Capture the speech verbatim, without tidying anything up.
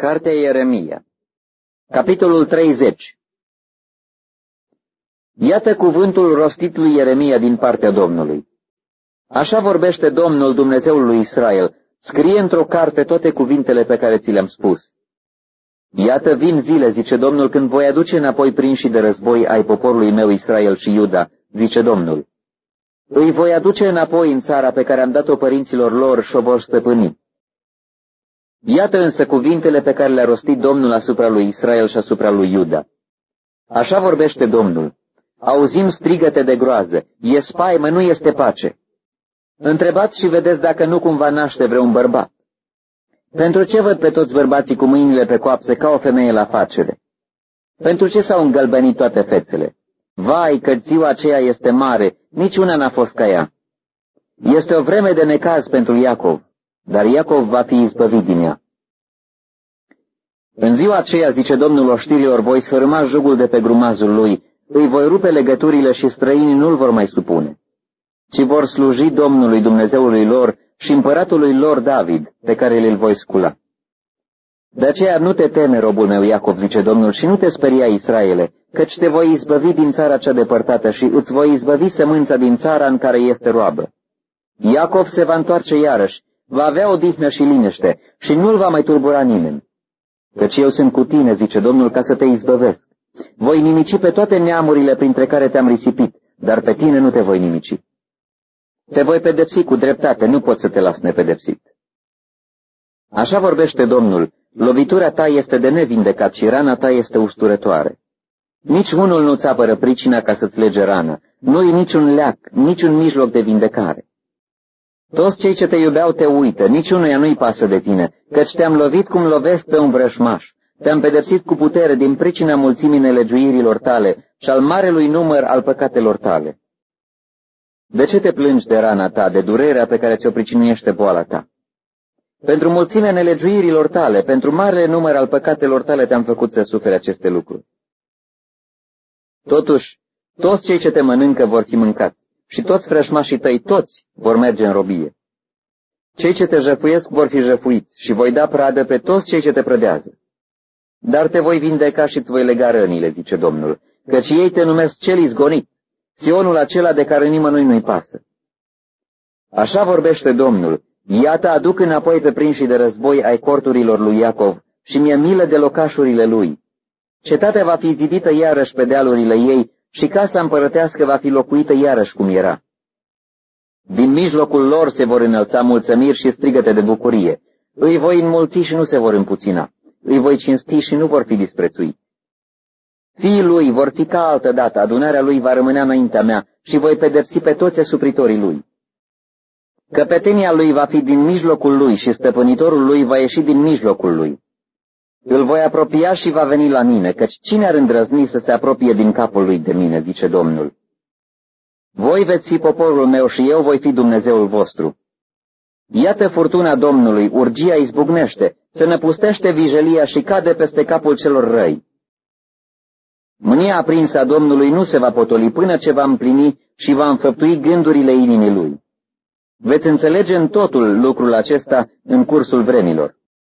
Cartea Ieremia, capitolul treizeci. Iată cuvântul rostit lui Ieremia din partea Domnului. Așa vorbește Domnul, Dumnezeul lui Israel: scrie într-o carte toate cuvintele pe care ți le-am spus. Iată vin zile, zice Domnul, când voi aduce înapoi prinși de război ai poporului meu Israel și Iuda, zice Domnul. Îi voi aduce înapoi în țara pe care am dat-o părinților lor și o vor stăpâni. Iată însă cuvintele pe care le-a rostit Domnul asupra lui Israel și asupra lui Iuda. Așa vorbește Domnul: auzim strigăte de groază, e spaimă, nu este pace. Întrebați și vedeți dacă nu cumva naște vreun bărbat. Pentru ce văd pe toți bărbații cu mâinile pe coapse ca o femeie la facere? Pentru ce s-au îngălbenit toate fețele? Vai, că ziua aceea este mare, niciuna n-a fost ca ea. Este o vreme de necaz pentru Iacov, dar Iacov va fi izbăvit din ea. În ziua aceea, zice Domnul oștirilor, voi sfărâma jugul de pe grumazul lui, îi voi rupe legăturile și străinii nu-l vor mai supune, ci vor sluji Domnului Dumnezeului lor și împăratului lor David, pe care îl voi scula. De aceea nu te teme, robul meu Iacov, zice Domnul, și nu te speria, Israele, căci te voi izbăvi din țara cea depărtată și îți voi izbăvi sămânța din țara în care este roabă. Iacov se va întoarce iarăși, va avea odihnă și liniște și nu-l va mai turbura nimeni. Căci eu sunt cu tine, zice Domnul, ca să te izbăvesc. Voi nimici pe toate neamurile printre care te-am risipit, dar pe tine nu te voi nimici. Te voi pedepsi cu dreptate, nu pot să te las nepedepsit. Așa vorbește Domnul: lovitura ta este de nevindecat și rana ta este usturătoare. Nici unul nu-ți apără pricina ca să-ți lege rană, nu-i niciun leac, niciun mijloc de vindecare. Toți cei ce te iubeau te uită, niciunuia nu-i pasă de tine, căci te-am lovit cum lovesc pe un vrășmaș, te-am pedepsit cu putere din pricina mulțimii nelegiuirilor tale și al marelui număr al păcatelor tale. De ce te plângi de rana ta, de durerea pe care ți-o pricinuiește boala ta? Pentru mulțimea nelegiuirilor tale, pentru marele număr al păcatelor tale te-am făcut să suferi aceste lucruri. Totuși, toți cei ce te mănâncă vor fi mâncați și toți vrășmașii tăi, toți, vor merge în robie. Cei ce te jăfuiesc vor fi jăfuiți și voi da pradă pe toți cei ce te prădează. Dar te voi vindeca și îți voi lega rănile, zice Domnul, căci ei te numesc cel izgonit, Sionul acela de care nimănui nu-i pasă. Așa vorbește Domnul: iată, aduc înapoi pe prinșii de război ai corturilor lui Iacov și mi-e milă de locașurile lui. Cetatea va fi zidită iarăși pe dealurile ei și casa împărătească va fi locuită iarăși cum era. Din mijlocul lor se vor înălța mulțămiri și strigăte de bucurie. Îi voi înmulți și nu se vor împuțina. Îi voi cinsti și nu vor fi disprețuiți. Fiii lui vor fi ca altădată, adunarea lui va rămâne înaintea mea și voi pedepsi pe toți asupritorii lui. Căpetenia lui va fi din mijlocul lui și stăpânitorul lui va ieși din mijlocul lui. Îl voi apropia și va veni la mine, căci cine ar îndrăzni să se apropie din capul lui de mine, zice Domnul. Voi veți fi poporul meu și eu voi fi Dumnezeul vostru. Iată furtuna Domnului, urgia izbucnește, se năpustește vijelia și cade peste capul celor răi. Mânia aprinsă a Domnului nu se va potoli până ce va împlini și va înfăptui gândurile inimii lui. Veți înțelege în totul lucrul acesta în cursul vremilor.